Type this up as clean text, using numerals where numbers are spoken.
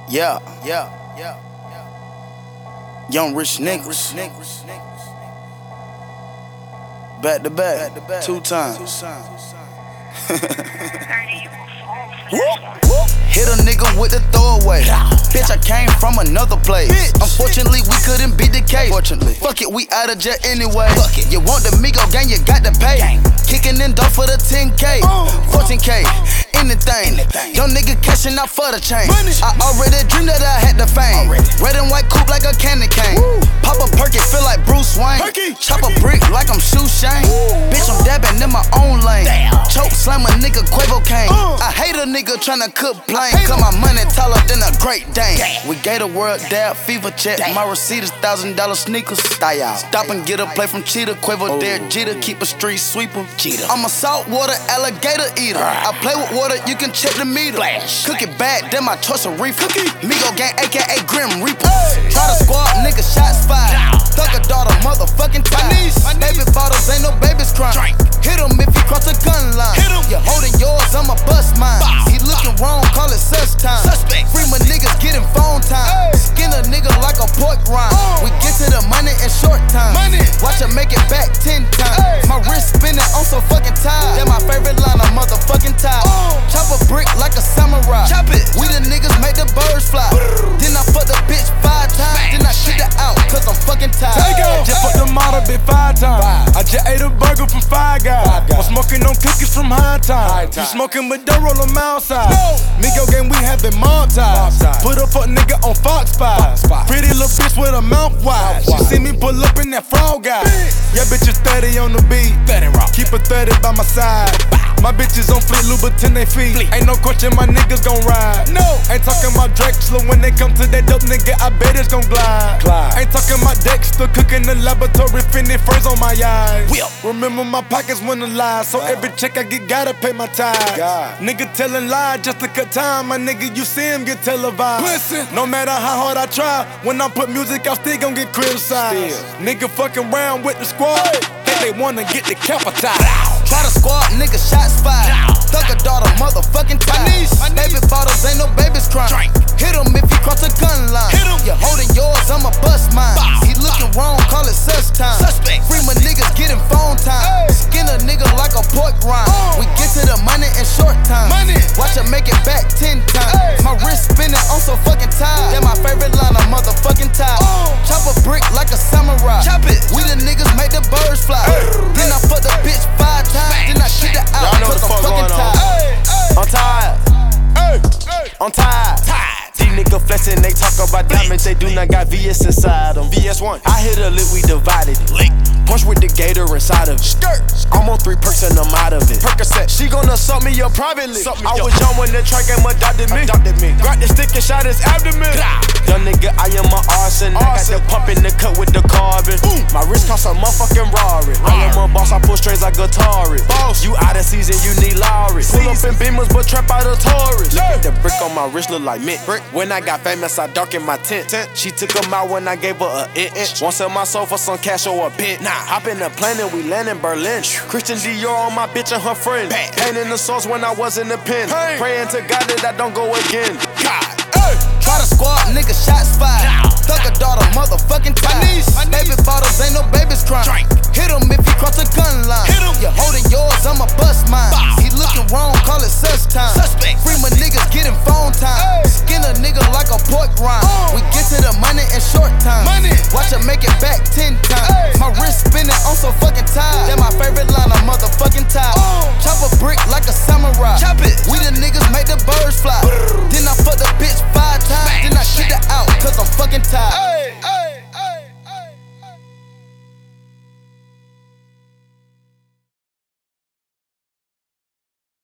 Yeah. Young rich niggas. Back to back. 2 times. Hit a nigga with the throwaway. Bitch, I came from another place. Unfortunately, we couldn't beat the case. Fuck it, we out of jet anyway. You want the Migo gang, you got to pay. Kicking in dough for the 10K, 14K, anything. Young nigga cashing out for the chain. I already dreamed that I had the fame. Red and white coupe like a candy cane. Pop a perky, feel like Bruce Wayne. Chop a brick like I'm Shoe Shane. Bitch, I'm dabbing in my own lane. Choke slam a nigga Quavo cane. I hate a nigga tryna cook plain. Cause my money taller than a Great Dane. We gave the world dab fever check. My receipt is $1,000 sneakers. Stop and get a play from Cheetah. Quavo Derek Jeter, keep a street sweeper. I'm a saltwater alligator eater. I play with water, you can check the meter. Cook it bad, then my choice of reefer. Migo gang, aka Grim Reaper. Try to squad, nigga, shots fired. Thug a daughter, motherfucking time. Baby bottles, ain't no babies crying. Hit him if he cross a gun line. You holding yours, I'ma bust mine. He looking wrong, call it sus time. Free my niggas getting phone time. Skin a nigga like a pork rind. We get to the money in short time. Watch her make it back 10 times. My wrist spinning, I'm so fucking tired. That my favorite line, I'm motherfucking tired. Chop a brick like a samurai. We the niggas make the birds fly. Then I fuck the bitch 5 times. Then I kick her out, cause I'm fucking tired. Just fucked the model bitch 5 times. I just ate a burger from Five Guys. I'm smoking on cookies from High Time. You smoking but don't roll them outside. Migo gang, we having mob ties. Put a fuck nigga on Fox 5. Pretty little bitch with a mouth wide. She see me pull up in that frog guy. Yeah, bitch is 30 on the beat. Keep a 30 by my side. My bitches on fleet, Louboutin they feet. Ain't no question my niggas gon' ride. Ain't talking about Drexler when they come to that dope nigga, I bet it's gon' glide. Ain't talking about Dexter, cooking the laboratory, finny furs on my eyes. Remember my pockets when I lie, so every check I get gotta pay my tithes. Nigga telling lies just to cut time, my nigga you see him get televised. No matter how hard I try, when I put music out still gon' get criticized. Nigga fucking round with the squad, think they wanna get decapitated. Try to squad, nigga, shots fired. Thug a daughter, motherfucking time. Baby bottles, ain't no babies crying. Hit him if he cross a gun line. You holding yours, I'ma bust mine. He looking wrong, call it sus time. Free my niggas getting phone time. Skin a nigga like a pork rind. We get to the money in short time. Watch her make it back 10 times. My wrist spinning, I'm so fucking tired. That my favorite line, I'm motherfucking tired. Chop a brick like a samurai. We the niggas make the birds fly. Then I fuck the bitch 5 times. Then I kick her out, cause I'm fucking tired. I'm tired. These niggas flexing, they talk about diamonds, they do not got VS inside them. VS1. I hit a lick, we divided it. Punch with the gator inside of it. I'm on 3 perks and I'm out of it. Percocet. She gon' assault me up privately. I was young when the track game adopted me. Grabbed the stick and shot his abdomen. Young nigga, I am an arson. I got the pump in the cut with the carbon. My wrist cost a motherfucking Rari. I am a boss, I pull strings like Atari. You out of season, you need Lowry. Pull up in Beamers, but trap out of Taurus. The brick on my wrist look like mint. When I got famous, I darkened my tent. She took them out when I gave her an inch. Won't sell my soul for some cash or a bit. Hop in the plane and we land in Berlin. Christian Dior on my bitch and her friend. Painting the sauce when I was in the pen. Praying to God that I don't go again. Try to squad, nigga, shots fired. Thug a daughter, motherfucking time. Baby bottles, ain't no babies crying. Hit him if he cross a gun line. You holding yours, I'ma bust mine. He looking wrong, call it sus time. Free my niggas getting phone time. Skin a nigga like a pork rind. We get to the money in short time. Watch her make it back 10 times. My wrist spinning, I'm so fucking tired. That my favorite line, I'm motherfucking tired. Chop a brick like a samurai. We the niggas make the birds fly. Then I fuck the bitch 5 times. Then I kick her out, cause I'm fucking tired.